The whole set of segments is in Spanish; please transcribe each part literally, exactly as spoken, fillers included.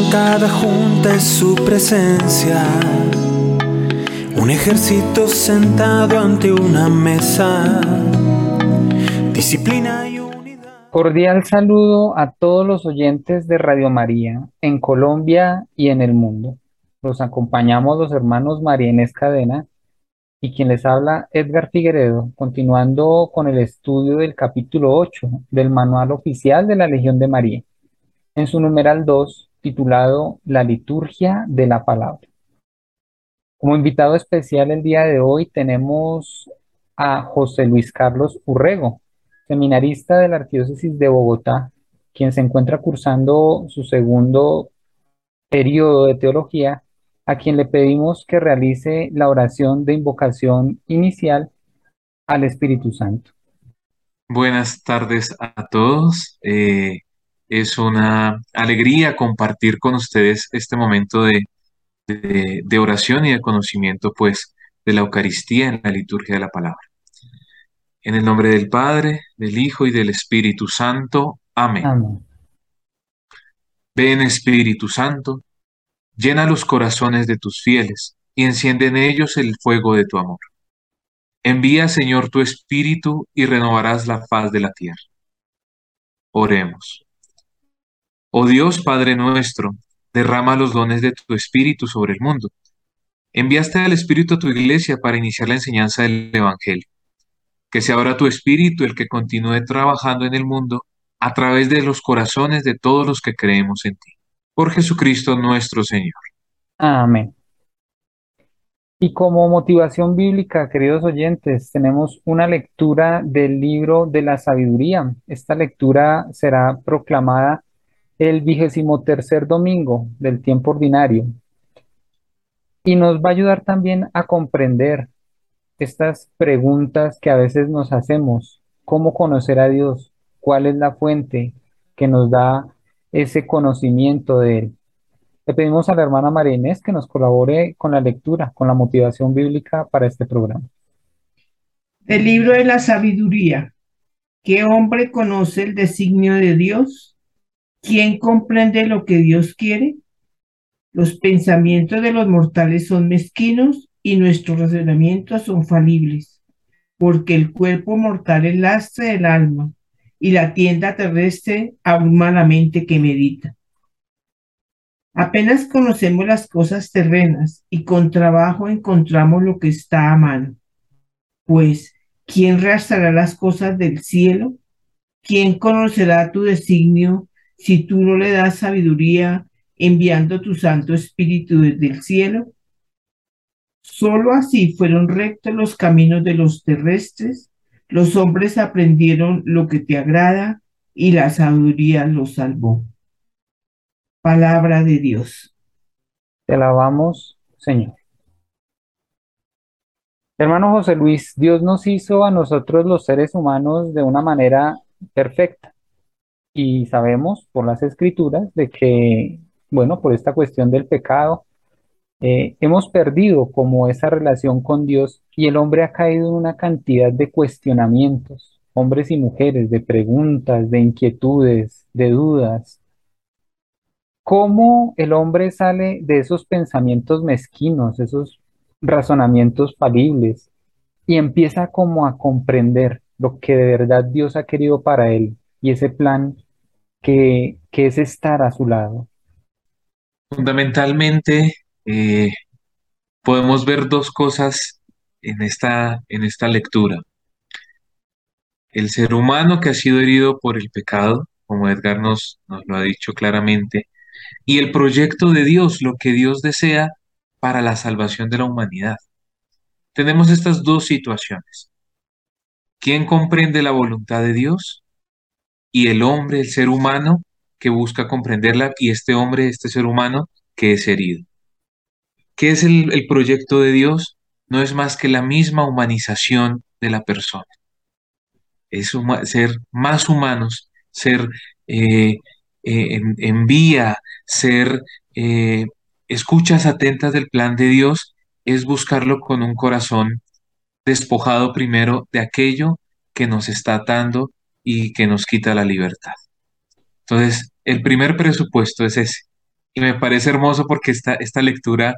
cada junta es su presencia, un ejército sentado ante una mesa, disciplina y unidad. Cordial saludo a todos los oyentes de Radio María en Colombia y en el mundo. Los acompañamos los hermanos María Inés Cadena y quien les habla Edgar Figueredo, continuando con el estudio del capítulo ocho del Manual Oficial de la Legión de María, en su numeral dos, titulado La Liturgia de la Palabra. Como invitado especial el día de hoy tenemos a José Luis Carlos Urrego, seminarista de la Arquidiócesis de Bogotá, quien se encuentra cursando su segundo periodo de teología, a quien le pedimos que realice la oración de invocación inicial al Espíritu Santo. Buenas tardes a todos. Eh, es una alegría compartir con ustedes este momento de, de, de oración y de conocimiento, pues, de la Eucaristía en la liturgia de la palabra. En el nombre del Padre, del Hijo y del Espíritu Santo. Amén. Amén. Ven, Espíritu Santo, llena los corazones de tus fieles y enciende en ellos el fuego de tu amor. Envía, Señor, tu Espíritu y renovarás la faz de la tierra. Oremos. Oh Dios, Padre nuestro, derrama los dones de tu Espíritu sobre el mundo. Enviaste al Espíritu a tu iglesia para iniciar la enseñanza del Evangelio. Que sea ahora tu Espíritu el que continúe trabajando en el mundo a través de los corazones de todos los que creemos en ti. Por Jesucristo nuestro Señor. Amén. Y como motivación bíblica, queridos oyentes, tenemos una lectura del libro de la sabiduría. Esta lectura será proclamada el vigésimo tercer domingo del tiempo ordinario y nos va a ayudar también a comprender estas preguntas que a veces nos hacemos. ¿Cómo conocer a Dios? ¿Cuál es la fuente que nos da ese conocimiento de Él? Le pedimos a la hermana María Inés que nos colabore con la lectura, con la motivación bíblica para este programa. El libro de la sabiduría. ¿Qué hombre conoce el designio de Dios? ¿Quién comprende lo que Dios quiere? Los pensamientos de los mortales son mezquinos y nuestros razonamientos son falibles, porque el cuerpo mortal es lastre del alma y la tienda terrestre abruma la mente que medita. Apenas conocemos las cosas terrenas y con trabajo encontramos lo que está a mano. Pues, ¿quién rastreará las cosas del cielo? ¿Quién conocerá tu designio si tú no le das sabiduría enviando tu Santo Espíritu desde el cielo? Solo así fueron rectos los caminos de los terrestres, los hombres aprendieron lo que te agrada y la sabiduría los salvó. Palabra de Dios. Te alabamos, Señor. Hermano José Luis, Dios nos hizo a nosotros los seres humanos de una manera perfecta y sabemos por las escrituras de que, bueno, por esta cuestión del pecado, eh, hemos perdido como esa relación con Dios y el hombre ha caído en una cantidad de cuestionamientos, hombres y mujeres, de preguntas, de inquietudes, de dudas. ¿Cómo el hombre sale de esos pensamientos mezquinos, esos razonamientos falibles y empieza como a comprender lo que de verdad Dios ha querido para él y ese plan que, que es estar a su lado? Fundamentalmente, eh, podemos ver dos cosas en esta, en esta lectura. El ser humano que ha sido herido por el pecado, como Edgar nos, nos lo ha dicho claramente, y el proyecto de Dios, lo que Dios desea para la salvación de la humanidad. Tenemos estas dos situaciones. ¿Quién comprende la voluntad de Dios? Y el hombre, el ser humano, que busca comprenderla, y este hombre, este ser humano, que es herido. ¿Qué es el, el proyecto de Dios? No es más que la misma humanización de la persona. Es huma- ser más humanos, ser eh, eh, en, envía, ser eh, escuchas atentas del plan de Dios, es buscarlo con un corazón despojado primero de aquello que nos está atando y que nos quita la libertad. Entonces, el primer presupuesto es ese, Y me parece hermoso porque esta, esta lectura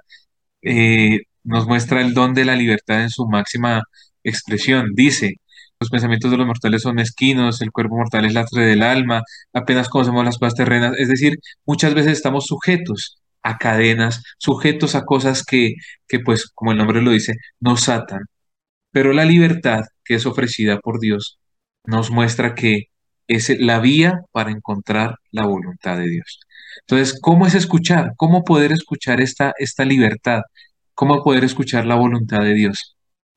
eh, nos muestra el don de la libertad en su máxima expresión. Dice, los pensamientos de los mortales son mezquinos, el cuerpo mortal es lastre del alma, apenas conocemos las cosas terrenas. Es decir, muchas veces estamos sujetos a cadenas, sujetos a cosas que, que pues, como el nombre lo dice, nos atan. Pero la libertad que es ofrecida por Dios nos muestra que es la vía para encontrar la voluntad de Dios. Entonces, ¿cómo es escuchar? ¿Cómo poder escuchar esta, esta libertad? ¿Cómo poder escuchar la voluntad de Dios?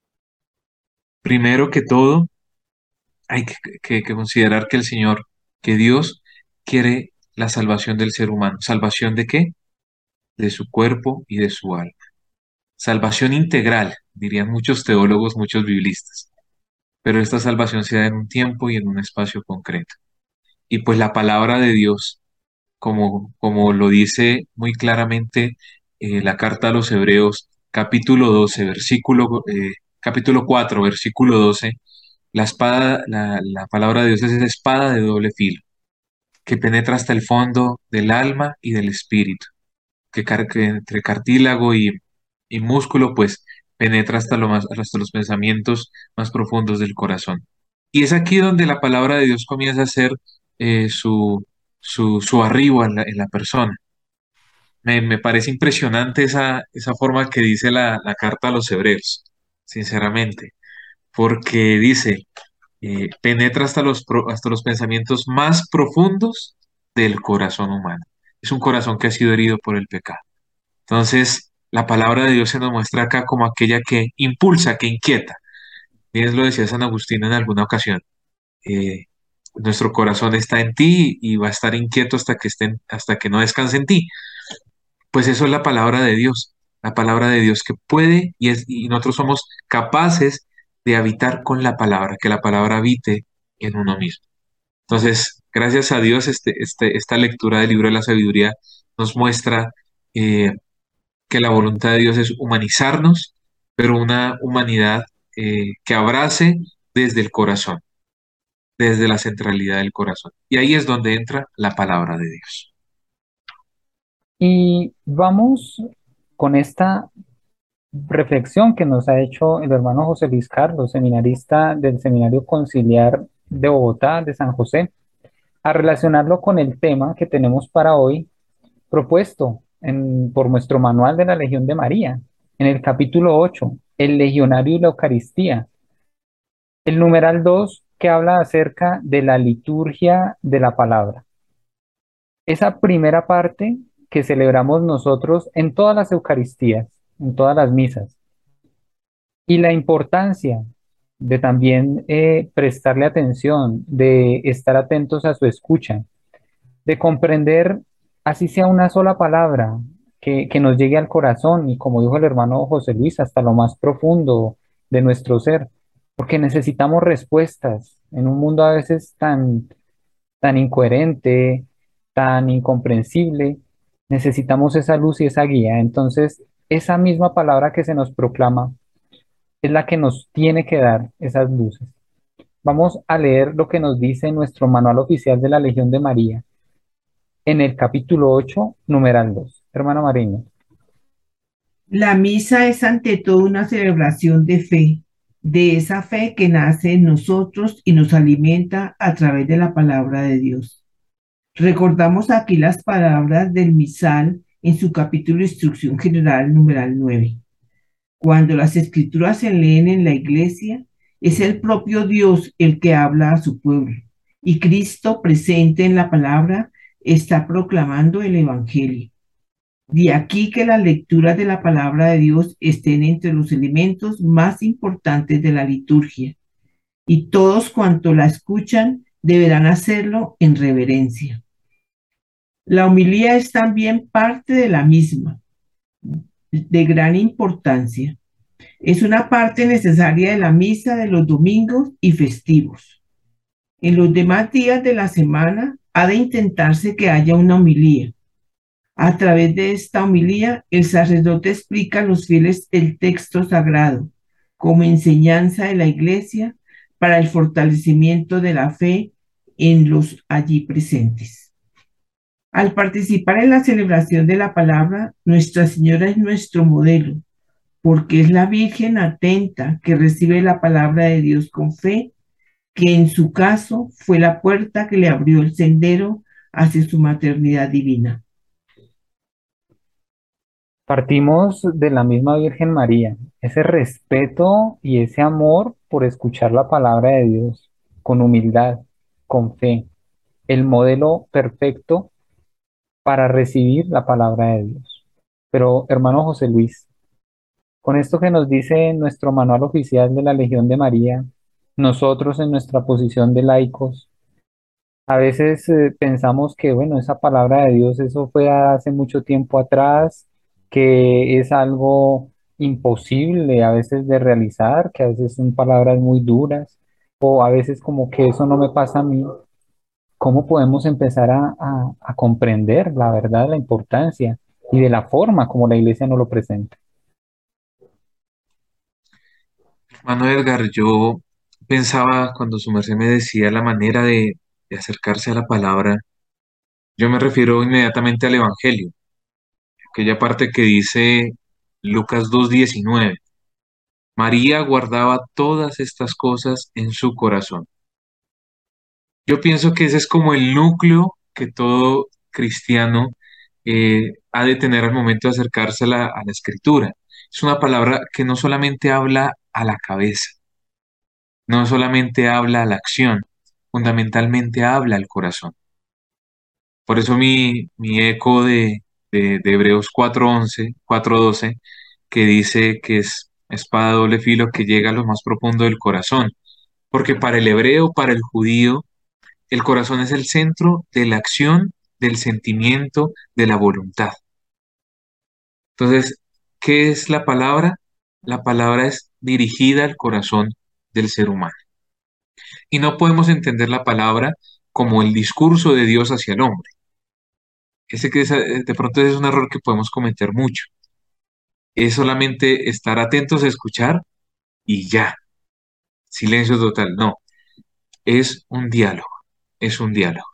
Primero que todo, hay que, que- que considerar que el Señor, que Dios quiere la salvación del ser humano. ¿Salvación de qué? De su cuerpo y de su alma. Salvación integral, dirían muchos teólogos, muchos biblistas. Pero esta salvación se da en un tiempo y en un espacio concreto. Y pues la palabra de Dios, como, como lo dice muy claramente eh, la carta a los Hebreos, capítulo doce versículo, eh, capítulo cuatro versículo doce, la espada, la, la palabra de Dios es esa espada de doble filo, que penetra hasta el fondo del alma y del espíritu, que, car- que entre cartílago y, y músculo, pues penetra hasta, lo más, hasta los pensamientos más profundos del corazón. Y es aquí donde la palabra de Dios comienza a hacer eh, su, su, su arribo en la, en la persona. Me, me parece impresionante esa, esa forma que dice la, la carta a los hebreos, sinceramente, porque dice, eh, penetra hasta los, pro- hasta los pensamientos más profundos del corazón humano. Es un corazón que ha sido herido por el pecado. Entonces, la palabra de Dios se nos muestra acá como aquella que impulsa, que inquieta. Bien lo decía San Agustín en alguna ocasión. eh, Nuestro corazón está en ti y va a estar inquieto hasta que estén, hasta que no descanse en ti. Pues eso es la palabra de Dios, la palabra de Dios que puede y, es, y nosotros somos capaces de habitar con la palabra, que la palabra habite en uno mismo. Entonces, gracias a Dios, este, este, esta lectura del libro de la sabiduría nos muestra eh, que la voluntad de Dios es humanizarnos, pero una humanidad eh, que abrace desde el corazón, desde la centralidad del corazón. Y ahí es donde entra la palabra de Dios. Y vamos con esta reflexión que nos ha hecho el hermano José Luis Carlos, seminarista del Seminario Conciliar de Bogotá, de San José, a relacionarlo con el tema que tenemos para hoy, propuesto en- por nuestro manual de la Legión de María, en el capítulo ocho, el legionario y la Eucaristía. El numeral dos, que habla acerca de la liturgia de la palabra. Esa primera parte que celebramos nosotros en todas las Eucaristías, en todas las misas, y la importancia de también eh, prestarle atención, de estar atentos a su escucha, de comprender, así sea una sola palabra, que, que nos llegue al corazón y como dijo el hermano José Luis, hasta lo más profundo de nuestro ser, porque necesitamos respuestas en un mundo a veces tan, tan incoherente, tan incomprensible, necesitamos esa luz y esa guía. Entonces, esa misma palabra que se nos proclama es la que nos tiene que dar esas luces. Vamos a leer lo que nos dice nuestro manual oficial de la Legión de María en el capítulo ocho, numeral dos. Hermana Mariño. La misa es ante todo una celebración de fe, de esa fe que nace en nosotros y nos alimenta a través de la palabra de Dios. Recordamos aquí las palabras del misal en su capítulo de Instrucción General, numeral nueve. Cuando las escrituras se leen en la iglesia, es el propio Dios el que habla a su pueblo, y Cristo presente en la palabra está proclamando el Evangelio. De aquí que las lecturas de la palabra de Dios estén entre los elementos más importantes de la liturgia, y todos cuantos la escuchan deberán hacerlo en reverencia. La homilía es también parte de la misma, de gran importancia. Es una parte necesaria de la misa de los domingos y festivos. En los demás días de la semana ha de intentarse que haya una homilía. A través de esta homilía, el sacerdote explica a los fieles el texto sagrado como enseñanza de la Iglesia para el fortalecimiento de la fe en los allí presentes. Al participar en la celebración de la palabra, Nuestra Señora es nuestro modelo, porque es la Virgen atenta que recibe la palabra de Dios con fe, que en su caso fue la puerta que le abrió el sendero hacia su maternidad divina. Partimos de la misma Virgen María, ese respeto y ese amor por escuchar la palabra de Dios con humildad, con fe, el modelo perfecto para recibir la palabra de Dios. Pero, hermano José Luis, con esto que nos dice nuestro manual oficial de la Legión de María, nosotros en nuestra posición de laicos, a veces eh, pensamos que, bueno, esa palabra de Dios, eso fue hace mucho tiempo atrás, que es algo imposible a veces de realizar, que a veces son palabras muy duras, o a veces como que eso no me pasa a mí. ¿Cómo podemos empezar a, a, a comprender la verdad, la importancia y de la forma como la iglesia nos lo presenta? Hermano Edgar, yo pensaba cuando su merced me decía la manera de, de acercarse a la palabra, yo me refiero inmediatamente al Evangelio, aquella parte que dice Lucas dos diecinueve. María guardaba todas estas cosas en su corazón. Yo pienso que ese es como el núcleo que todo cristiano eh, ha de tener al momento de acercarse a la, a la escritura. Es una palabra que no solamente habla a la cabeza, no solamente habla a la acción, fundamentalmente habla al corazón. Por eso mi, mi eco de, de, de Hebreos cuatro once, cuatro doce, que dice que es espada de doble filo que llega a lo más profundo del corazón. Porque para el hebreo, para el judío, el corazón es el centro de la acción, del sentimiento, de la voluntad. Entonces, ¿qué es la palabra? La palabra es dirigida al corazón del ser humano. Y no podemos entender la palabra como el discurso de Dios hacia el hombre. Ese que es, eh, de pronto es un error que podemos cometer mucho. Es solamente estar atentos a escuchar y ya, silencio total. No, es un diálogo, es un diálogo.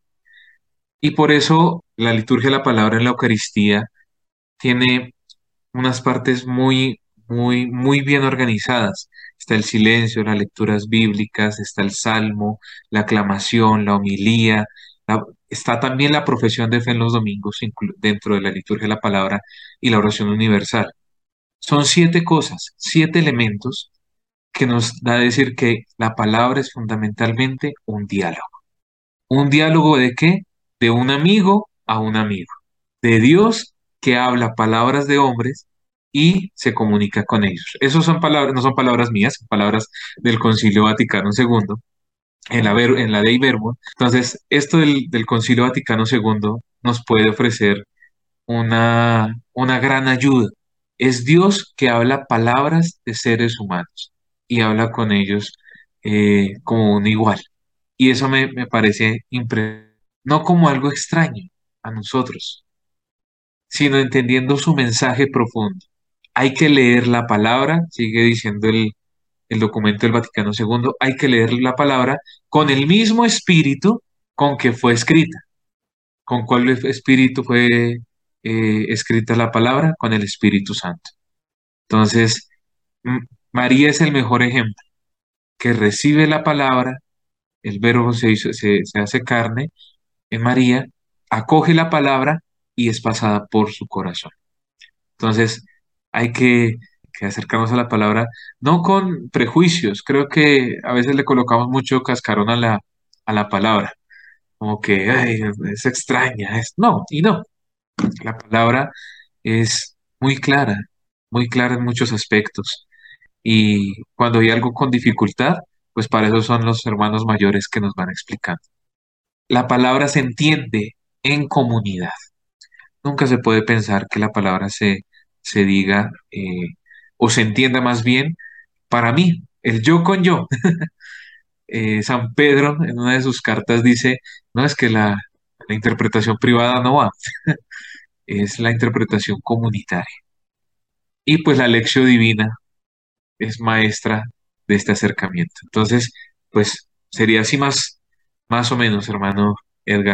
Y por eso la liturgia de la palabra en la Eucaristía tiene unas partes muy, muy, muy bien organizadas. Está el silencio, las lecturas bíblicas, está el salmo, la aclamación, la homilía, la- está también la profesión de fe en los domingos inclu- dentro de la liturgia de la palabra y la oración universal. Son siete cosas, siete elementos que nos da a decir que la palabra es fundamentalmente un diálogo. ¿Un diálogo de qué? De un amigo a un amigo. De Dios que habla palabras de hombres y se comunica con ellos. Esas son palabras, no son palabras mías, son palabras del Concilio Vaticano segundo, en la, ver- en la Dei Verbum. Entonces, esto del, del Concilio Vaticano segundo nos puede ofrecer una, una gran ayuda. Es Dios que habla palabras de seres humanos y habla con ellos eh, como un igual. Y eso me, me parece impresionante, no como algo extraño a nosotros, sino entendiendo su mensaje profundo. Hay que leer la palabra, sigue diciendo el, el documento del Vaticano segundo, hay que leer la palabra con el mismo espíritu con que fue escrita. ¿Con cuál espíritu fue eh, escrita la palabra? Con el Espíritu Santo. Entonces, M- María es el mejor ejemplo, que recibe la palabra, el verbo se, hizo- se, se hace carne en María, acoge la palabra y es pasada por su corazón. Entonces, hay que, que acercarnos a la palabra, no con prejuicios, creo que a veces le colocamos mucho cascarón a la, a la palabra, como que "Ay, es extraña, es... No, y no. La palabra es muy clara, muy clara en muchos aspectos. Y cuando hay algo con dificultad, pues para eso son los hermanos mayores que nos van explicando. La palabra se entiende en comunidad. Nunca se puede pensar que la palabra se, se diga eh, o se entienda más bien para mí, el yo con yo. Eh, San Pedro en una de sus cartas dice, no es que la, la interpretación privada no va, es la interpretación comunitaria. Y pues la lección divina es maestra de este acercamiento. Entonces, pues sería así más, más o menos, hermano Edgar.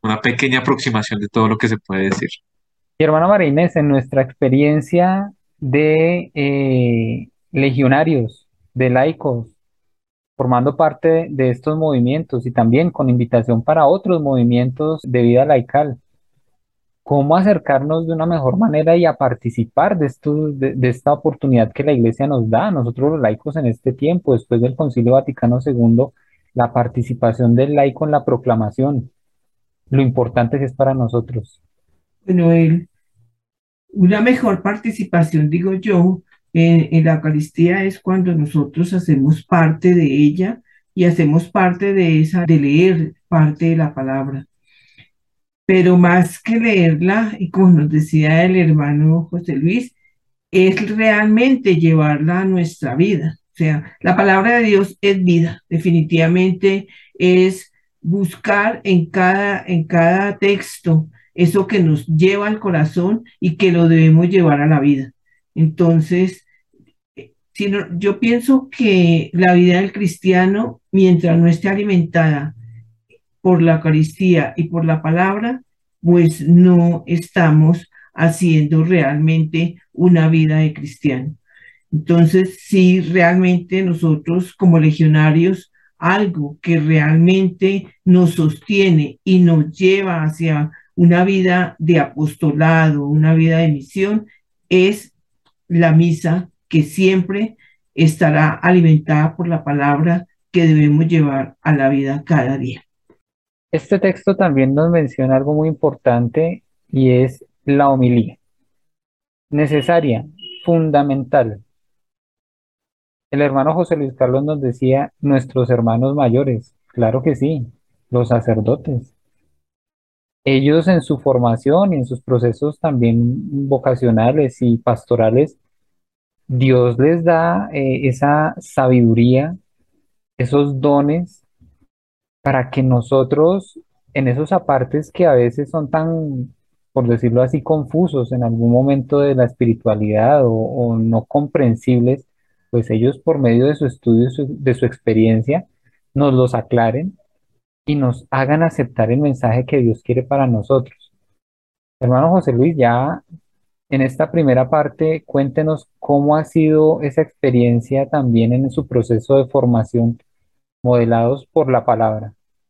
una pequeña aproximación de todo lo que se puede decir. Y hermana María Inés, en nuestra experiencia de eh, legionarios, de laicos, formando parte de estos movimientos y también con invitación para otros movimientos de vida laical, ¿cómo acercarnos de una mejor manera y a participar de, estos, de, de esta oportunidad que la Iglesia nos da, nosotros los laicos en este tiempo, después del Concilio Vaticano segundo, la participación del laico en la proclamación, lo importante que es para nosotros? Bueno, el, una mejor participación, digo yo, en, en la Eucaristía es cuando nosotros hacemos parte de ella y hacemos parte de esa, de leer parte de la palabra. Pero más que leerla, y como nos decía el hermano José Luis, es realmente llevarla a nuestra vida. O sea, la palabra de Dios es vida, definitivamente es buscar en cada, en cada texto eso que nos lleva al corazón y que lo debemos llevar a la vida. Entonces, eh, si no- yo pienso que la vida del cristiano, mientras no esté alimentada por la Eucaristía y por la palabra, pues no estamos haciendo realmente una vida de cristiano. Entonces, si realmente nosotros como legionarios, algo que realmente nos sostiene y nos lleva hacia una vida de apostolado, una vida de misión, es la misa que siempre estará alimentada por la palabra que debemos llevar a la vida cada día. Este texto también nos menciona algo muy importante y es la homilía, necesaria, fundamental. El hermano José Luis Carlos nos decía, nuestros hermanos mayores, claro que sí, los sacerdotes. Ellos en su formación y en sus procesos también vocacionales y pastorales, Dios les da eh, esa sabiduría, esos dones para que nosotros, en esos apartes que a veces son tan, por decirlo así, confusos en algún momento de la espiritualidad o, o no comprensibles, pues ellos por medio de su estudio, su- de su experiencia, nos los aclaren y nos hagan aceptar el mensaje que Dios quiere para nosotros. Hermano José Luis, ya en esta primera parte, cuéntenos cómo ha sido esa experiencia también en su proceso de formación, modelados por la palabra.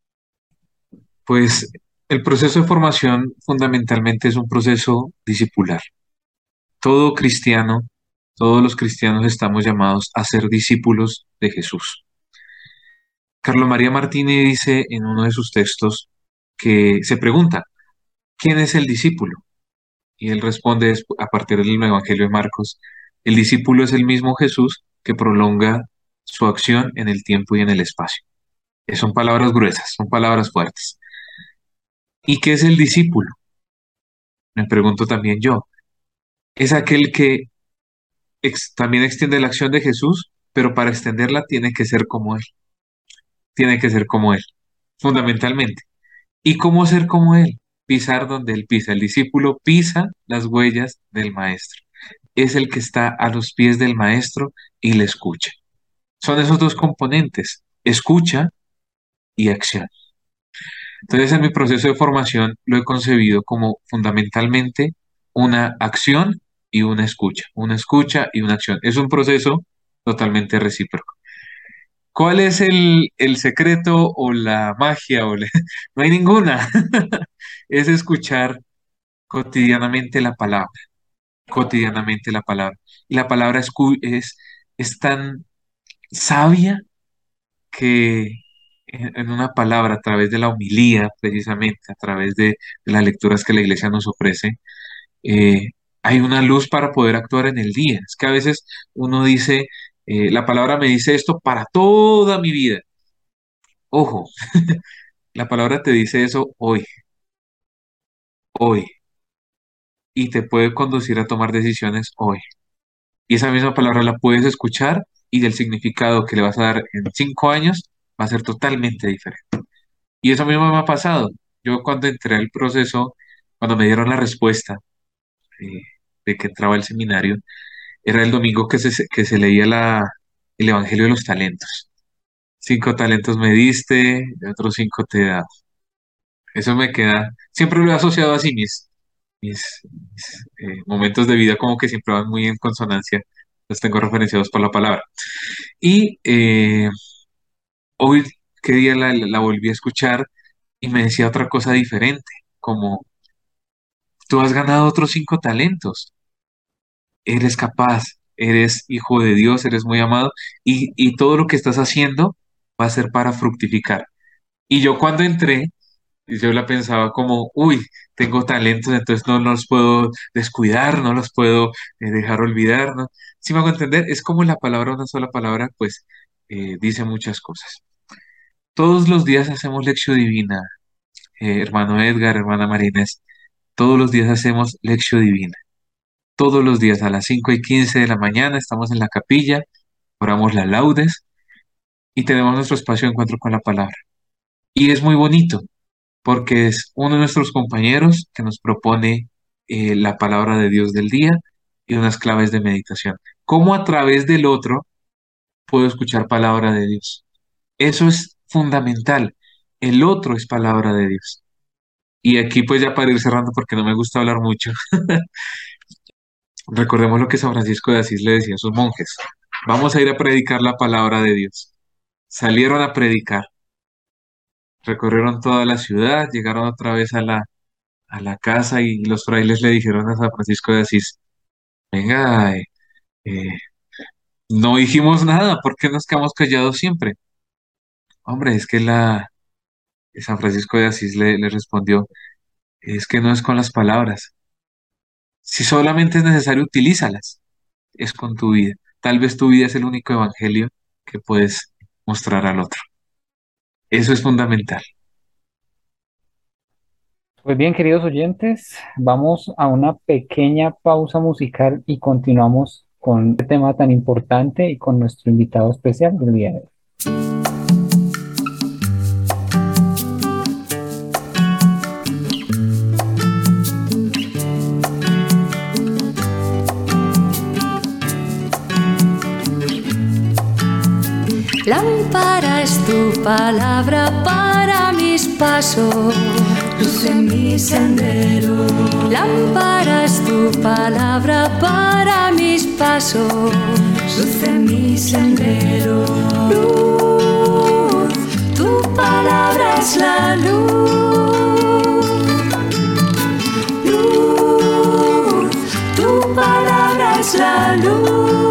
Pues el proceso de formación fundamentalmente es un proceso discipular. Todo cristiano, todos los cristianos estamos llamados a ser discípulos de Jesús. Carlo María Martini dice en uno de sus textos que se pregunta, ¿quién es el discípulo? Y él responde despu- a partir del Evangelio de Marcos, el discípulo es el mismo Jesús que prolonga su acción en el tiempo y en el espacio. Eh, Son palabras gruesas, son palabras fuertes. ¿Y qué es el discípulo? Me pregunto también yo. Es aquel que ex- también extiende la acción de Jesús, pero para extenderla tiene que ser como Él, tiene que ser como Él, fundamentalmente. ¿Y cómo ser como Él? Pisar donde Él pisa. El discípulo pisa las huellas del Maestro. Es el que está a los pies del Maestro y le escucha. Son esos dos componentes, escucha y acción. Entonces, en mi proceso de formación lo he concebido como fundamentalmente una acción y una escucha, una escucha y una acción. Es un proceso totalmente recíproco. ¿Cuál es el, el secreto o la magia? O la- No hay ninguna. Es escuchar cotidianamente la palabra, cotidianamente la palabra. Y la palabra escu- es, es tan sabia que en, en una palabra, a través de la homilía, precisamente, a través de, de las lecturas que la iglesia nos ofrece, eh, hay una luz para poder actuar en el día. Es que a veces uno dice, eh, la palabra me dice esto para toda mi vida. Ojo, la palabra te dice eso hoy, hoy, y te puede conducir a tomar decisiones hoy. Y esa misma palabra la puedes escuchar y el significado que le vas a dar en cinco años va a ser totalmente diferente. Y eso mismo me ha pasado. Yo cuando entré al proceso, cuando me dieron la respuesta eh, de que entraba al seminario, era el domingo que se, que se leía la, el Evangelio de los talentos. Cinco talentos me diste, y otros cinco te he dado. Eso me queda, siempre lo he asociado así, mis, mis, mis, eh, momentos de vida como que siempre van muy en consonancia, los tengo referenciados por la palabra. Y eh, hoy, qué día la, la volví a escuchar y me decía otra cosa diferente, como tú has ganado otros cinco talentos, eres capaz, eres hijo de Dios, eres muy amado y, y todo lo que estás haciendo va a ser para fructificar. Y yo cuando entré, yo la pensaba como, uy, tengo talentos, entonces no los puedo descuidar, no los puedo eh, dejar olvidar, ¿no? Si me hago entender, es como la palabra, una sola palabra, pues eh, dice muchas cosas. Todos los días hacemos lección divina, eh, hermano Edgar, hermana Marínez, todos los días hacemos lección divina. Todos los días a las cinco y quince de la mañana estamos en la capilla, oramos las laudes y tenemos nuestro espacio de encuentro con la palabra. Y es muy bonito porque es uno de nuestros compañeros que nos propone eh, la palabra de Dios del día y unas claves de meditación. ¿Cómo a través del otro puedo escuchar palabra de Dios? Eso es fundamental. El otro es palabra de Dios. Y aquí pues ya para ir cerrando porque no me gusta hablar mucho, recordemos lo que San Francisco de Asís le decía a sus monjes. Vamos a ir a predicar la palabra de Dios. Salieron a predicar, recorrieron toda la ciudad, llegaron otra vez a la, a la casa y los frailes le dijeron a San Francisco de Asís, venga, eh, eh, no dijimos nada, ¿por qué nos quedamos callados siempre? Hombre, es que la, San Francisco de Asís le, le respondió, es que no es con las palabras. Si solamente es necesario, utilízalas. Es con tu vida. Tal vez tu vida es el único evangelio que puedes mostrar al otro. Eso es fundamental. Pues bien, queridos oyentes, vamos a una pequeña pausa musical y continuamos con este tema tan importante y con nuestro invitado especial del día de hoy. Lámpara es tu palabra para mis pasos, luz en mi sendero. Lámpara es tu palabra para mis pasos, luz en mi sendero. Luz, tu palabra es la luz. Luz, tu palabra es la luz.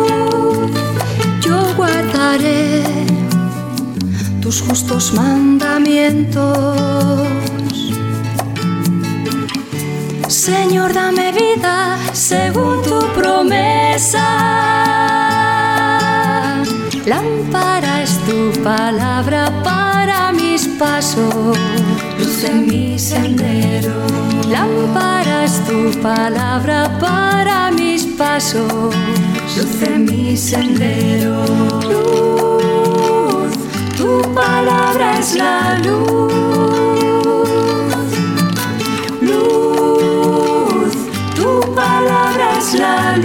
Guardaré tus justos mandamientos. Señor, dame vida según tu promesa. Lámpara es tu palabra para mis pasos, luz en mi sendero. Lámpara es tu palabra para mis pasos, luz en mi sendero. Luz, tu palabra es la luz. Luz, tu palabra es la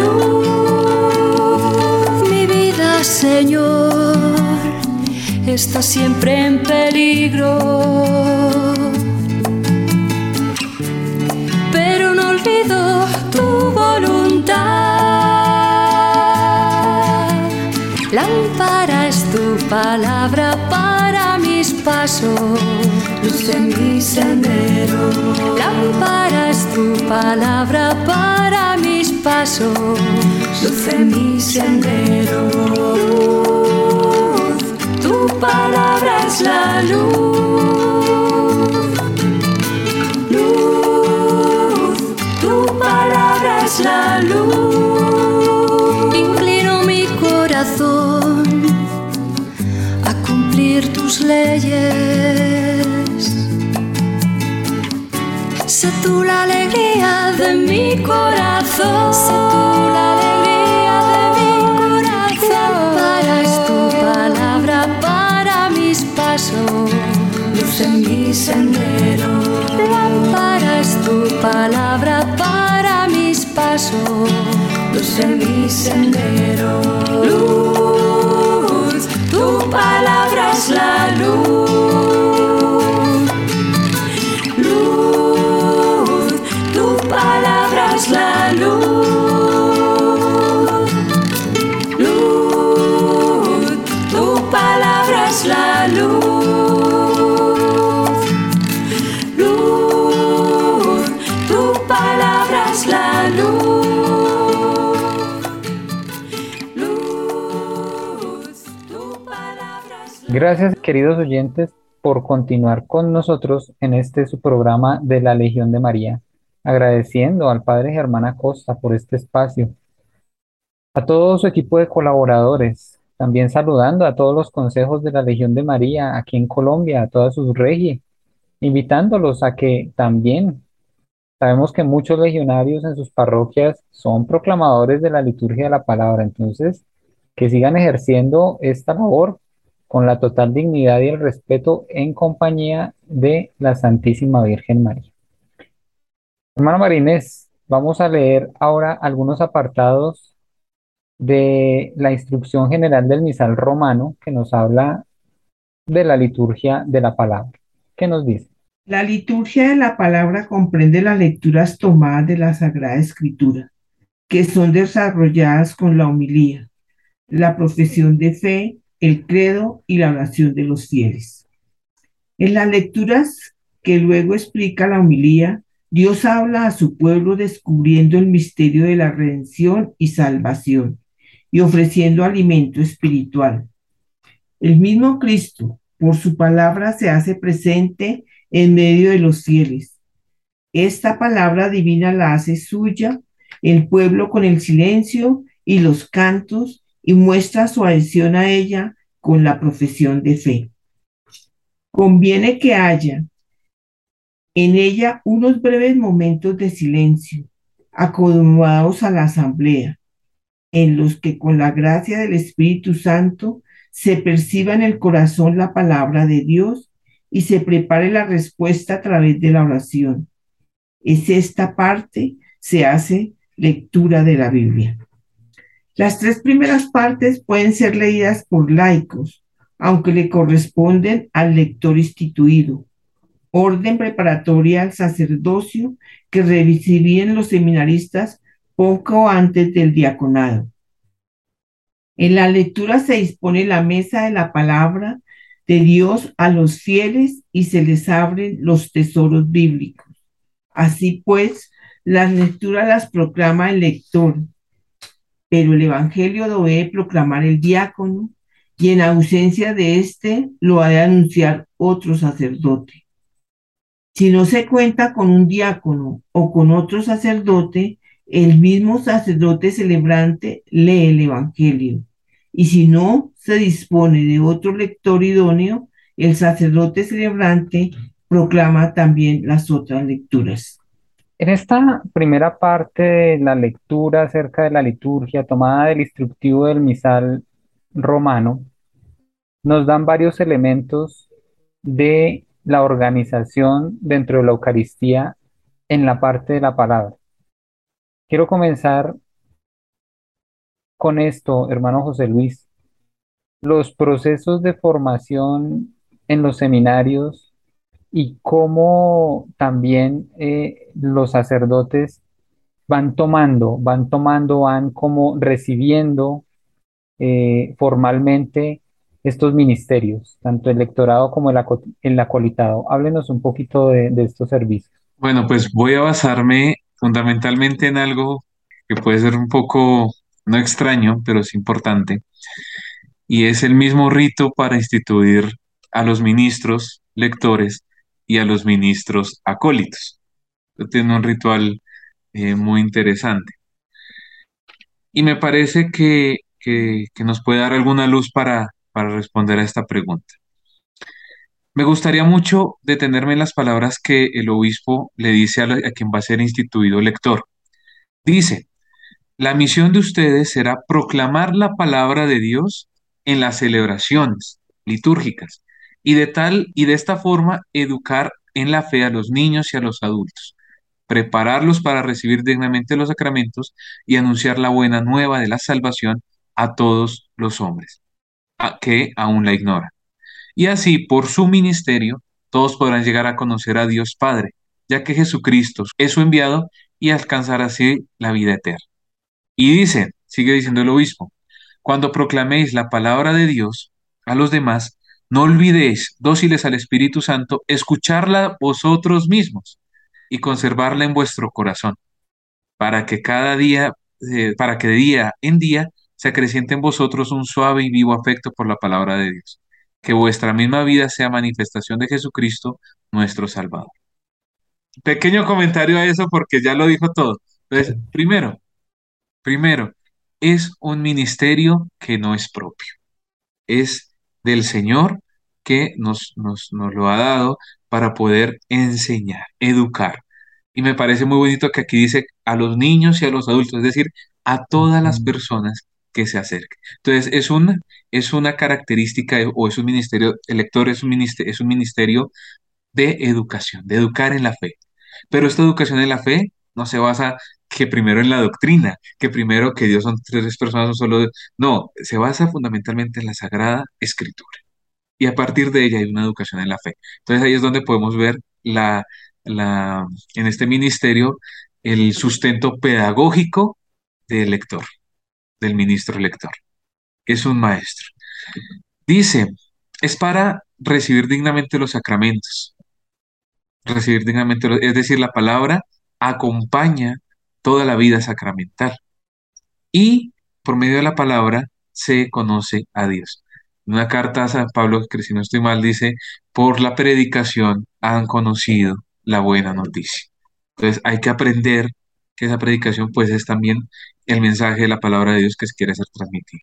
luz. Mi vida, Señor, está siempre en peligro, pero no olvido tu voluntad. Lámpara es tu palabra para mis pasos, luz en mi sendero. Lámpara es tu palabra para mis pasos, luz en mi sendero. Luz, tu palabra es la luz. Luz, tu palabra es la luz. Inclino mi corazón a cumplir tus leyes. Sé tú la alegría de mi corazón. Sé tú la alegría de mi corazón. Lámpara es tu palabra para mis pasos, luz en mi sendero. Lámpara es tu palabra para mis pasos, luz en mi sendero. Luz, tu palabra es la luz. Gracias, queridos oyentes, por continuar con nosotros en este su programa de la Legión de María, agradeciendo al Padre Germán Acosta por este espacio, a todo su equipo de colaboradores, también saludando a todos los consejos de la Legión de María aquí en Colombia, a todas sus regias, invitándolos a que también sabemos que muchos legionarios en sus parroquias son proclamadores de la liturgia de la palabra, entonces que sigan ejerciendo esta labor con la total dignidad y el respeto en compañía de la Santísima Virgen María. Hermano Marinés, vamos a leer ahora algunos apartados de la instrucción general del misal romano que nos habla de la liturgia de la palabra. ¿Qué nos dice? La liturgia de la palabra comprende las lecturas tomadas de la Sagrada Escritura, que son desarrolladas con la homilía, la profesión de fe, el credo y la oración de los fieles. En las lecturas que luego explica la homilía, Dios habla a su pueblo descubriendo el misterio de la redención y salvación y ofreciendo alimento espiritual. El mismo Cristo, por su palabra, se hace presente en medio de los fieles. Esta palabra divina la hace suya el pueblo con el silencio y los cantos y muestra su adhesión a ella con la profesión de fe. Conviene que haya en ella unos breves momentos de silencio, acomodados a la asamblea, en los que con la gracia del Espíritu Santo se perciba en el corazón la palabra de Dios y se prepare la respuesta a través de la oración. Es esta parte, se hace lectura de la Biblia. Las tres primeras partes pueden ser leídas por laicos, aunque le corresponden al lector instituido, orden preparatoria al sacerdocio que recibían los seminaristas poco antes del diaconado. En la lectura se dispone la mesa de la palabra de Dios a los fieles y se les abren los tesoros bíblicos. Así pues, las lecturas las proclama el lector, pero el evangelio lo debe proclamar el diácono y en ausencia de éste lo ha de anunciar otro sacerdote. Si no se cuenta con un diácono o con otro sacerdote, el mismo sacerdote celebrante lee el evangelio. Y si no se dispone de otro lector idóneo, el sacerdote celebrante proclama también las otras lecturas. En esta primera parte de la lectura acerca de la liturgia tomada del instructivo del misal romano, nos dan varios elementos de la organización dentro de la Eucaristía en la parte de la palabra. Quiero comenzar con esto, hermano José Luis. Los procesos de formación en los seminarios y cómo también eh, los sacerdotes van tomando, van tomando, van como recibiendo eh, formalmente estos ministerios, tanto el lectorado como el, aco- el acolitado. Háblenos un poquito de, de estos servicios. Bueno, pues voy a basarme fundamentalmente en algo que puede ser un poco, no extraño, pero es importante, y es el mismo rito para instituir a los ministros lectores y a los ministros acólitos. Tiene un ritual eh, muy interesante. Y me parece que, que- que nos puede dar alguna luz para, para responder a esta pregunta. Me gustaría mucho detenerme en las palabras que el obispo le dice a, la- a quien va a ser instituido lector. Dice, la misión de ustedes será proclamar la palabra de Dios en las celebraciones litúrgicas y de tal y de esta forma educar en la fe a los niños y a los adultos, prepararlos para recibir dignamente los sacramentos y anunciar la buena nueva de la salvación a todos los hombres, a- que aún la ignoran. Y así, por su ministerio, todos podrán llegar a conocer a Dios Padre, ya que Jesucristo es su enviado y alcanzar así la vida eterna. Y dice, sigue diciendo el obispo, cuando proclaméis la palabra de Dios a los demás, no olvidéis, dóciles al Espíritu Santo, escucharla vosotros mismos y conservarla en vuestro corazón, para que cada día, eh, para que de día en día se acreciente en vosotros un suave y vivo afecto por la palabra de Dios. que vuestra misma vida sea manifestación de Jesucristo, nuestro Salvador. Pequeño comentario a eso porque ya lo dijo todo. Entonces, Sí. primero, primero, es un ministerio que no es propio, es del Señor que nos, nos, nos lo ha dado para poder enseñar, educar. Y me parece muy bonito que aquí dice a los niños y a los adultos, es decir, a todas las Ujú. personas que se acerquen. Entonces, es una, es una característica de- o es un ministerio, el lector es un ministerio, es un ministerio de educación, de educar en la fe. Pero esta educación en la fe no se basa que primero en la doctrina, que primero que Dios son tres personas, son solo... No, se basa fundamentalmente en la Sagrada Escritura. Y a partir de ella hay una educación en la fe. Entonces ahí es donde podemos ver la, la, en este ministerio el sustento pedagógico del lector, del ministro lector. Es un maestro. Dice, es para recibir dignamente los sacramentos, recibir dignamente, los- es decir, la palabra acompaña toda la vida sacramental y por medio de la palabra se conoce a Dios. En una carta a San Pablo, que si no estoy mal, dice, por la predicación han conocido la buena noticia. Entonces hay que aprender que esa predicación pues es también el mensaje de la palabra de Dios que se quiere ser transmitido.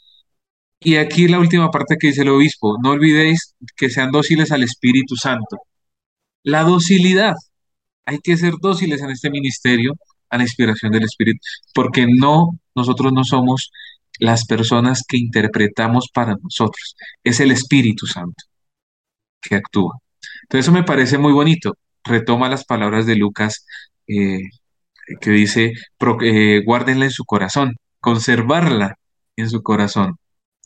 Y aquí la última parte que dice el obispo, no olvidéis que sean dóciles al Espíritu Santo. La docilidad. Hay que ser dóciles en este ministerio a la inspiración del Espíritu, porque no, nosotros no somos las personas que interpretamos para nosotros, es el Espíritu Santo que actúa. Entonces eso me parece muy bonito. Retoma las palabras de Lucas eh, que dice, pro- eh, guárdenla en su corazón, conservarla en su corazón.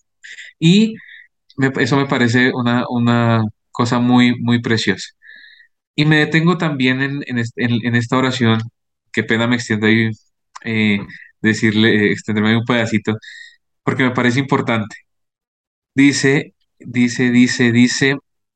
Y me- eso me parece una, una cosa muy, muy preciosa. Y me detengo también en, en, est- en- en esta oración, qué pena me extiendo ahí, eh, decirle, eh, extenderme un pedacito, porque me parece importante. Dice, dice, dice, dice,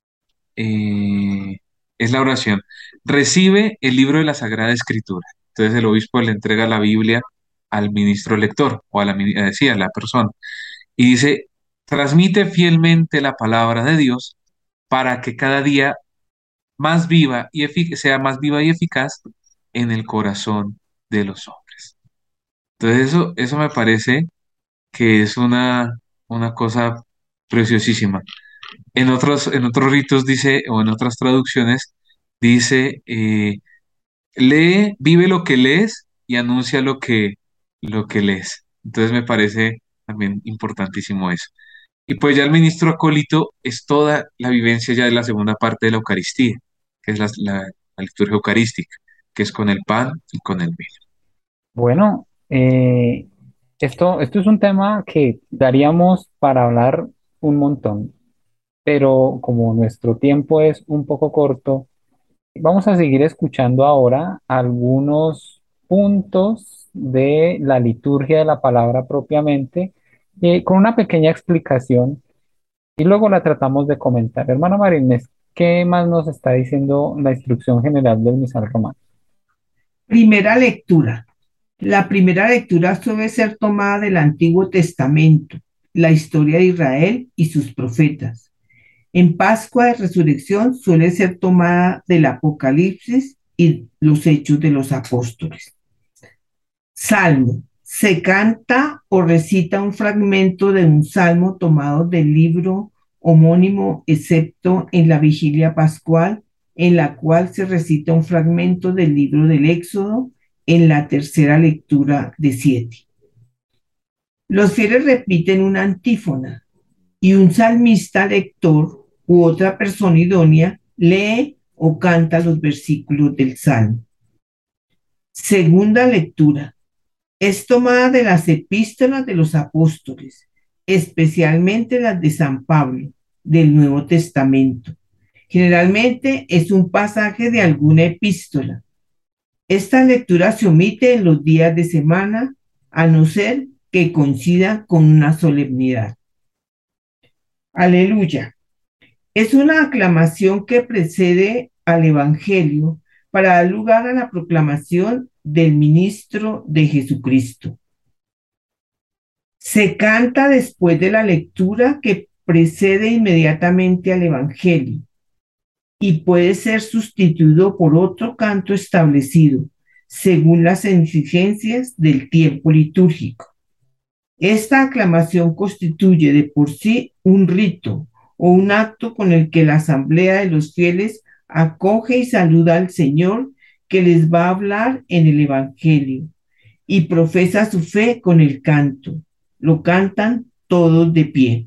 eh, es la oración. Recibe el libro de la Sagrada Escritura. Entonces el obispo le entrega la Biblia al ministro lector o a la, mini- eh, sí, a la persona. Y dice, transmite fielmente la palabra de Dios para que cada día más viva y efic- sea más viva y eficaz en el corazón de los hombres. Entonces eso, eso me parece que es una, una cosa preciosísima. En otros, en otros ritos dice, o en otras traducciones, dice, eh, lee, vive lo que lees y anuncia lo que, lo que lees. Entonces me parece también importantísimo eso. Y pues ya el ministro acólito es toda la vivencia ya de la segunda parte de la Eucaristía, que es la, la- la liturgia eucarística, que es con el pan y con el vino. Bueno, eh, esto, esto es un tema que daríamos para hablar un montón, pero como nuestro tiempo es un poco corto, vamos a seguir escuchando ahora algunos puntos de la liturgia de la palabra propiamente, eh, con una pequeña explicación y luego la tratamos de comentar. Hermana Marínez, ¿qué más nos está diciendo la instrucción general del misal romano? Primera lectura. La primera lectura suele ser tomada del Antiguo Testamento, la historia de Israel y sus profetas. En Pascua de Resurrección suele ser tomada del Apocalipsis y los Hechos de los Apóstoles. Salmo. Se canta o recita un fragmento de un salmo tomado del libro homónimo, excepto en la vigilia pascual, en la cual se recita un fragmento del libro del Éxodo en la tercera lectura de siete. Los fieles repiten una antífona y un salmista lector u otra persona idónea lee o canta los versículos del salmo. Segunda lectura. Es tomada de las epístolas de los apóstoles, especialmente las de San Pablo, del Nuevo Testamento. Generalmente es un pasaje de alguna epístola. Esta lectura se omite en los días de semana, a no ser que coincida con una solemnidad. Aleluya. Es una aclamación que precede al Evangelio para dar lugar a la proclamación del ministro de Jesucristo. Se canta después de la lectura que precede inmediatamente al Evangelio y puede ser sustituido por otro canto establecido según las exigencias del tiempo litúrgico. Esta aclamación constituye de por sí un rito o un acto con el que la asamblea de los fieles acoge y saluda al Señor que les va a hablar en el Evangelio y profesa su fe con el canto. Lo cantan todos de pie.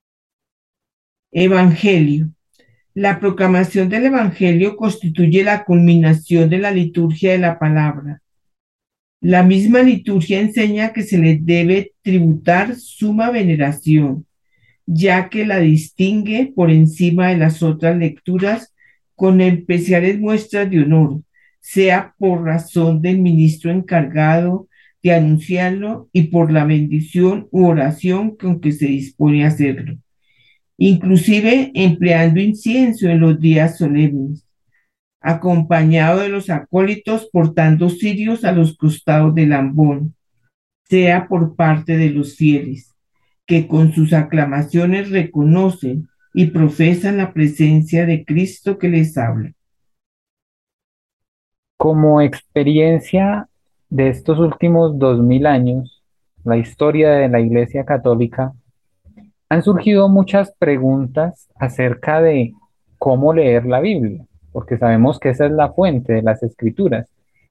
Evangelio. La proclamación del Evangelio constituye la culminación de la liturgia de la palabra. La misma liturgia enseña que se le debe tributar suma veneración, ya que la distingue por encima de las otras lecturas con especiales muestras de honor, sea por razón del ministro encargado de anunciarlo y por la bendición u oración con que se dispone a hacerlo, inclusive empleando incienso en los días solemnes, acompañado de los acólitos portando cirios a los costados del ambón, sea por parte de los fieles, que con sus aclamaciones reconocen y profesan la presencia de Cristo que les habla. Como experiencia de estos últimos dos mil años, la historia de la Iglesia Católica, han surgido muchas preguntas acerca de cómo leer la Biblia, porque sabemos que esa es la fuente de las Escrituras.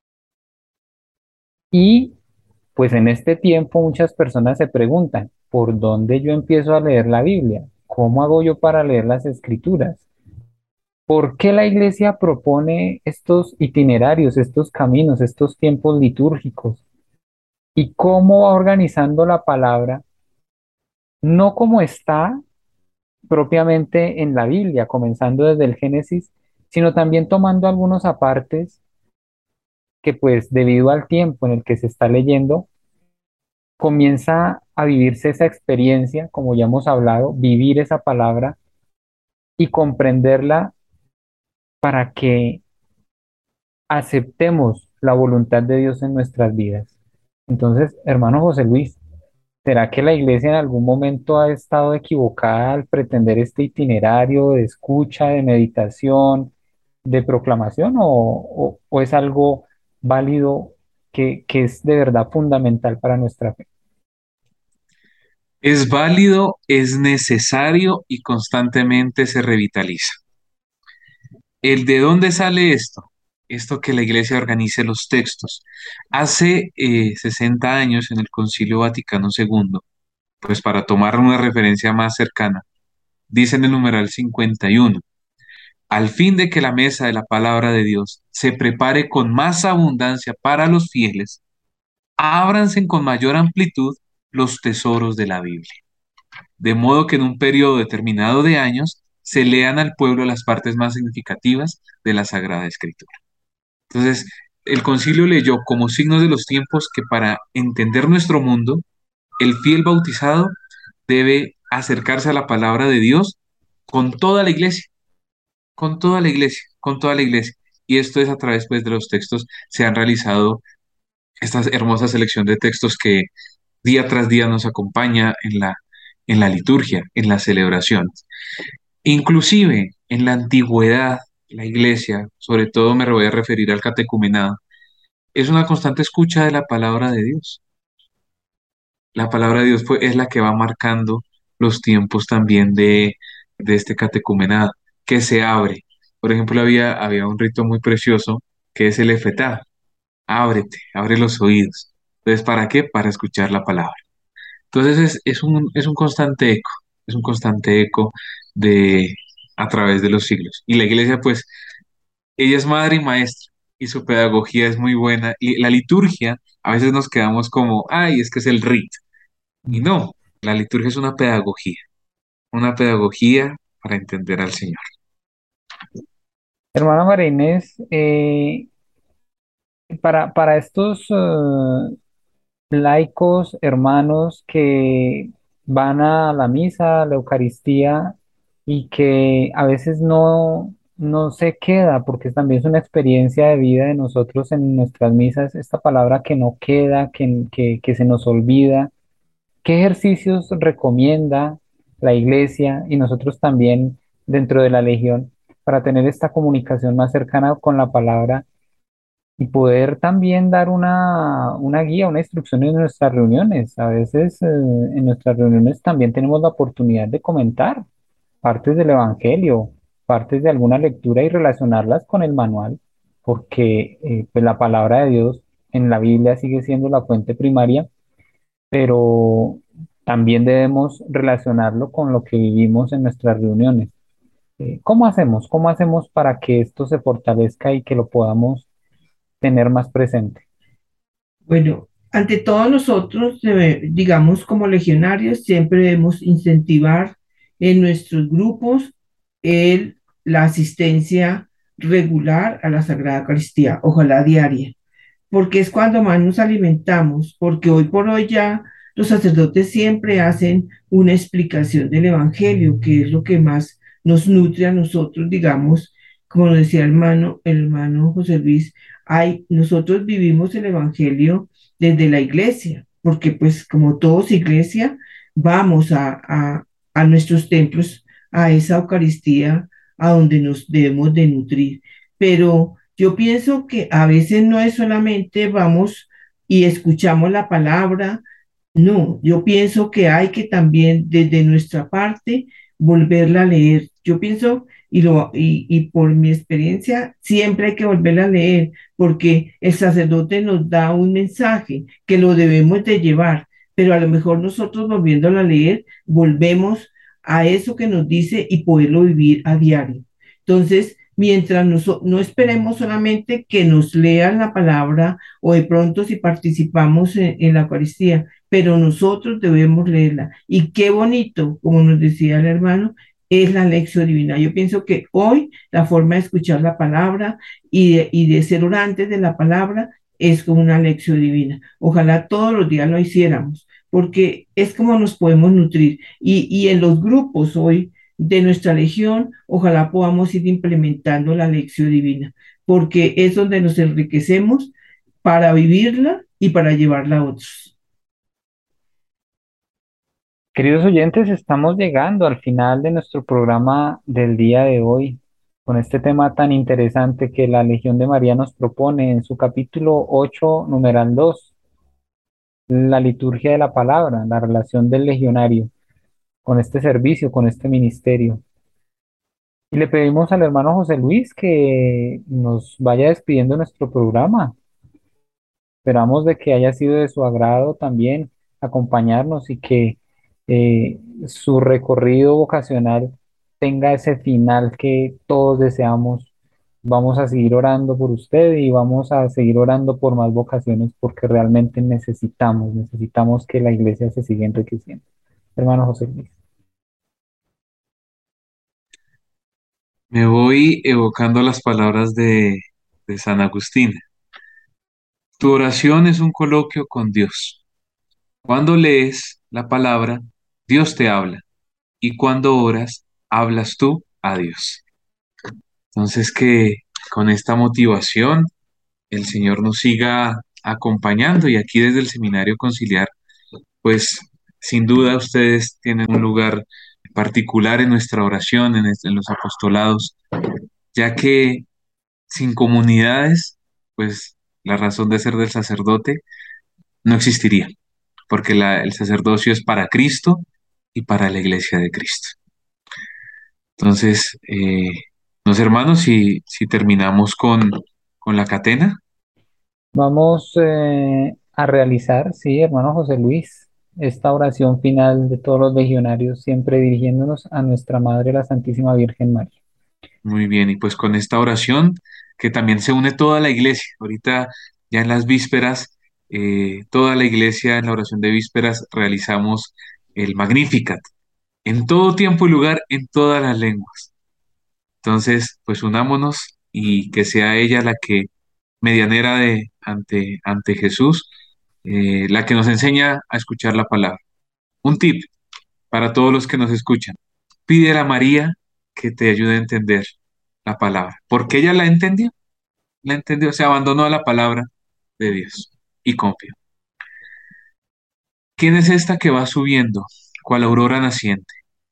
Y pues en este tiempo muchas personas se preguntan, ¿por dónde yo empiezo a leer la Biblia? ¿Cómo hago yo para leer las Escrituras? ¿Por qué la Iglesia propone estos itinerarios, estos caminos, estos tiempos litúrgicos? ¿Y cómo va organizando la palabra? No como está propiamente en la Biblia, comenzando desde el Génesis, sino también tomando algunos apartes que pues debido al tiempo en el que se está leyendo, comienza a vivirse esa experiencia, como ya hemos hablado, vivir esa palabra y comprenderla para que aceptemos la voluntad de Dios en nuestras vidas. Entonces, hermano José Luis, ¿será que la iglesia en algún momento ha estado equivocada al pretender este itinerario de escucha, de meditación, de proclamación, o, o- o es algo válido que, que es de verdad fundamental para nuestra fe? Es válido, es necesario y constantemente se revitaliza. ¿El de dónde sale esto? Esto que la iglesia organice los textos. Hace eh, sesenta años en el Concilio Vaticano segundo, pues para tomar una referencia más cercana, dice en el numeral cincuenta y uno, al fin de que la mesa de la palabra de Dios se prepare con más abundancia para los fieles, ábranse con mayor amplitud los tesoros de la Biblia, de modo que en un periodo determinado de años se lean al pueblo las partes más significativas de la Sagrada Escritura. Entonces, el concilio leyó como signos de los tiempos que para entender nuestro mundo, el fiel bautizado debe acercarse a la palabra de Dios con toda la iglesia, con toda la iglesia, con toda la iglesia. Y esto es a través pues, de los textos, se han realizado esta hermosa selección de textos que día tras día nos acompaña en la, en la liturgia, en las celebraciones. Inclusive en la antigüedad, la iglesia, sobre todo me voy a referir al catecumenado, es una constante escucha de la palabra de Dios. La palabra de Dios fue, es la que va marcando los tiempos también de, de este catecumenado, que se abre. Por ejemplo, había, había un rito muy precioso que es el efetá. Ábrete, abre los oídos. Entonces, ¿para qué? Para escuchar la palabra. Entonces, es, es un, es un constante eco, es un constante eco de, a través de los siglos. Y la iglesia, pues, ella es madre y maestra y su pedagogía es muy buena. Y la liturgia, a veces nos quedamos como, ay, es que es el rito. Y no, la liturgia es una pedagogía, una pedagogía para entender al Señor. Hermana María Inés, eh, para, para estos eh, laicos, hermanos que van a la misa, a la Eucaristía y que a veces no, no se queda, porque también es una experiencia de vida de nosotros en nuestras misas, esta palabra que no queda, que, que, que se nos olvida. ¿Qué ejercicios recomienda la iglesia y nosotros también dentro de la Legión para tener esta comunicación más cercana con la palabra y poder también dar una, una guía, una instrucción en nuestras reuniones. A veces eh, en nuestras reuniones también tenemos la oportunidad de comentar partes del Evangelio, partes de alguna lectura y relacionarlas con el manual, porque eh, pues la palabra de Dios en la Biblia sigue siendo la fuente primaria, pero también debemos relacionarlo con lo que vivimos en nuestras reuniones. Eh, ¿cómo hacemos? ¿Cómo hacemos para que esto se fortalezca y que lo podamos tener más presente? Bueno, ante todo nosotros, debe- digamos, como legionarios, siempre debemos incentivar en nuestros grupos el, la asistencia regular a la Sagrada Eucaristía, ojalá diaria, porque es cuando más nos alimentamos, porque hoy por hoy ya los sacerdotes siempre hacen una explicación del Evangelio, que es lo que más nos nutre a nosotros, digamos, como lo decía el hermano, el hermano José Luis, hay, nosotros vivimos el Evangelio desde la iglesia, porque pues como todos iglesia, vamos a, a, a nuestros templos, a esa Eucaristía, a donde nos debemos de nutrir, pero yo pienso que a veces no es solamente vamos y escuchamos la palabra, no, yo pienso que hay que también desde nuestra parte volverla a leer. Yo pienso, y, lo, y, y por mi experiencia, siempre hay que volverla a leer, porque el sacerdote nos da un mensaje que lo debemos de llevar, pero a lo mejor nosotros volviéndola a leer, volvemos a eso que nos dice y poderlo vivir a diario. Entonces, mientras nos- no esperemos solamente que nos lean la palabra o de pronto si participamos en, en la Eucaristía, pero nosotros debemos leerla. Y qué bonito, como nos decía el hermano, es la lección divina. Yo pienso que hoy la forma de escuchar la palabra y de, y de ser orantes de la palabra es como una lección divina. Ojalá todos los días lo hiciéramos, porque es como nos podemos nutrir. Y, y en los grupos hoy de nuestra legión, ojalá podamos ir implementando la lección divina, porque es donde nos enriquecemos para vivirla y para llevarla a otros. Queridos oyentes, estamos llegando al final de nuestro programa del día de hoy, con este tema tan interesante que la Legión de María nos propone en su capítulo ocho, numeral dos, la liturgia de la palabra, la relación del legionario con este servicio, con este ministerio. Y le pedimos al hermano José Luis que nos vaya despidiendo nuestro programa. Esperamos de que haya sido de su agrado también acompañarnos y que eh, su recorrido vocacional tenga ese final que todos deseamos. Vamos a seguir orando por usted y vamos a seguir orando por más vocaciones porque realmente necesitamos, necesitamos que la iglesia se siga enriqueciendo. Hermano José Luis. Me voy evocando las palabras de, de San Agustín. Tu oración es un coloquio con Dios. Cuando lees la palabra, Dios te habla. Y cuando oras, hablas tú a Dios. Entonces, que con esta motivación el Señor nos siga acompañando y aquí desde el Seminario Conciliar, pues sin duda ustedes tienen un lugar particular en nuestra oración, en, en los apostolados, ya que sin comunidades, pues la razón de ser del sacerdote no existiría, porque la- el sacerdocio es para Cristo y para la iglesia de Cristo. Entonces, eh, no sé, hermanos, si, si terminamos con, con la catena. Vamos eh, a realizar, sí, hermano José Luis, esta oración final de todos los legionarios, siempre dirigiéndonos a nuestra Madre, la Santísima Virgen María. Muy bien, y pues con esta oración que también se une toda la iglesia. Ahorita ya en las vísperas, eh, toda la iglesia en la oración de vísperas realizamos el Magnificat, en todo tiempo y lugar, en todas las lenguas. Entonces, pues unámonos y que sea ella la que, medianera de ante, ante Jesús, eh, la que nos enseña a escuchar la palabra. Un tip para todos los que nos escuchan. Pídele a María que te ayude a entender la palabra, porque ella la entendió, la entendió, se abandonó a la palabra de Dios y confió. ¿Quién es esta que va subiendo, cual aurora naciente?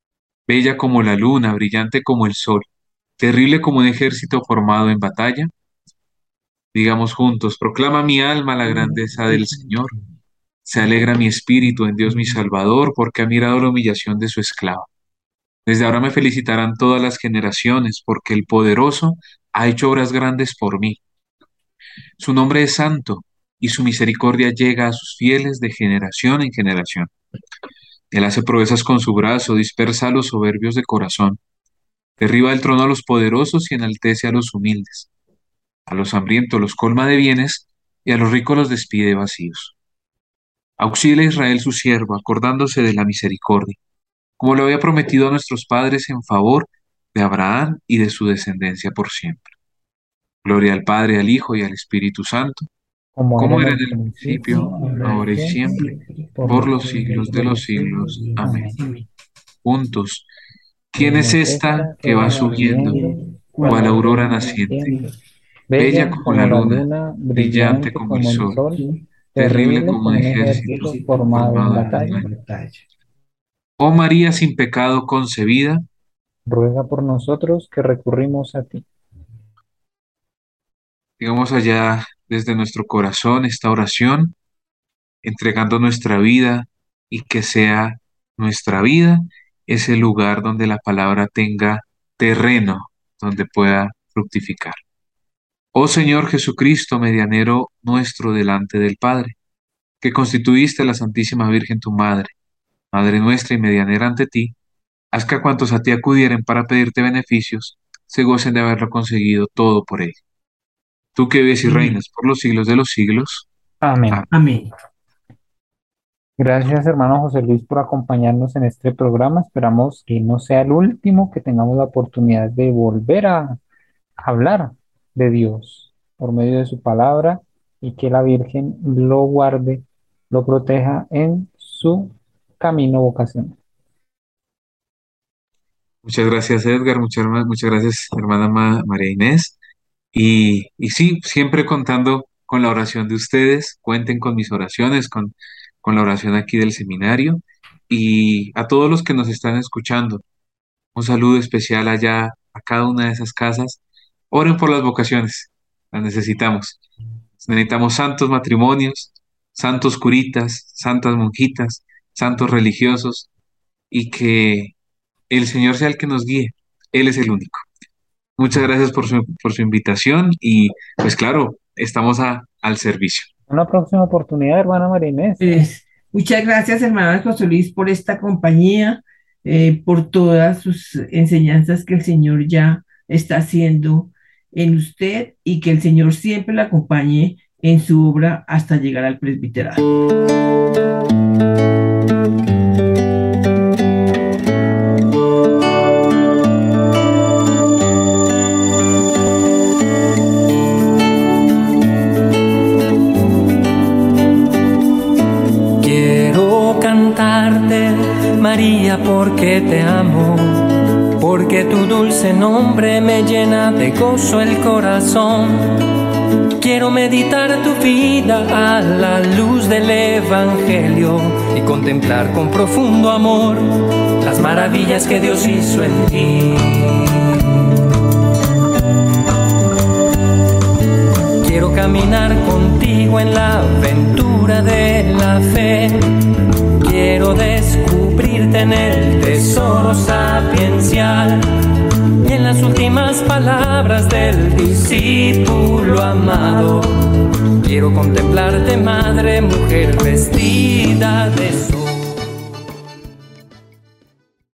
bella como la luna, brillante como el sol, terrible como un ejército formado en batalla. Digamos juntos, proclama mi alma la grandeza del Señor. Se alegra mi espíritu en Dios mi Salvador, porque ha mirado la humillación de su esclavo. Desde ahora me felicitarán todas las generaciones, porque el poderoso ha hecho obras grandes por mí. Su nombre es santo, y su misericordia llega a sus fieles de generación en generación. Él hace proezas con su brazo, dispersa a los soberbios de corazón, derriba del trono a los poderosos y enaltece a los humildes. A los hambrientos los colma de bienes, y a los ricos los despide vacíos. Auxilia a Israel su siervo, acordándose de la misericordia, como lo había prometido a nuestros padres en favor de Abraham y de su descendencia por siempre. Gloria al Padre, al Hijo y al Espíritu Santo, como era como en era el en el principio, principio, ahora ahora y y siempre, siempre, por por los los siglos siglos de de los los siglos. siglos. Amén. Amén. Juntos, ¿quién ¿Quién es es esta esta que que va va subiendo, subiendo, cual cual aurora aurora naciente, naciente, bella bella como la como la luna, luna, brillante brillante como el como el sol, sol, terrible terrible como un como un ejército ejército formado en formado en batalla? batalla? Oh María sin pecado concebida, Ruega por nosotros que recurrimos a ti. digamos allá desde nuestro corazón esta oración, entregando nuestra vida y que sea nuestra vida ese lugar donde la palabra tenga terreno, donde pueda fructificar. Oh Señor Jesucristo, medianero nuestro delante del Padre, que constituiste a la Santísima Virgen tu Madre, Madre nuestra y medianera ante ti, haz que a cuantos a ti acudieren para pedirte beneficios, se gocen de haberlo conseguido todo por ella. Tú que vives y reinas por los siglos de los siglos. Amén. Amén. Amén. Gracias, hermano José Luis, por acompañarnos en este programa. Esperamos que no sea el último, que tengamos la oportunidad de volver a hablar de Dios por medio de su palabra y que la Virgen lo guarde, lo proteja en su camino vocacional. Muchas gracias, Edgar. Muchas, muchas gracias, hermana Ma- María Inés. Y, y sí, siempre contando con la oración de ustedes. Cuenten con mis oraciones, con, con la oración aquí del seminario. Y a todos los que nos están escuchando, un saludo especial allá a cada una de esas casas. Oren por las vocaciones, las necesitamos. Necesitamos santos matrimonios, santos curitas, santas monjitas, santos religiosos y que el Señor sea el que nos guíe. Él es el único. Muchas gracias por su, por su invitación y pues claro, estamos a- al servicio. Una próxima oportunidad, hermana María Inés. Pues, muchas gracias, hermano José Luis, por esta compañía, eh, por todas sus enseñanzas que el Señor ya está haciendo en usted y que el Señor siempre le acompañe en su obra hasta llegar al presbiterado. Quiero cantarte, María, porque te amo, porque tu dulce nombre me llena de gozo el corazón. Quiero meditar tu vida a la luz del Evangelio y contemplar con profundo amor las maravillas que Dios hizo en ti. Quiero caminar contigo en la aventura de la fe. Quiero descubrirte en el tesoro sapiencial y en las últimas palabras del discípulo amado. Quiero contemplarte, madre, mujer vestida de sol.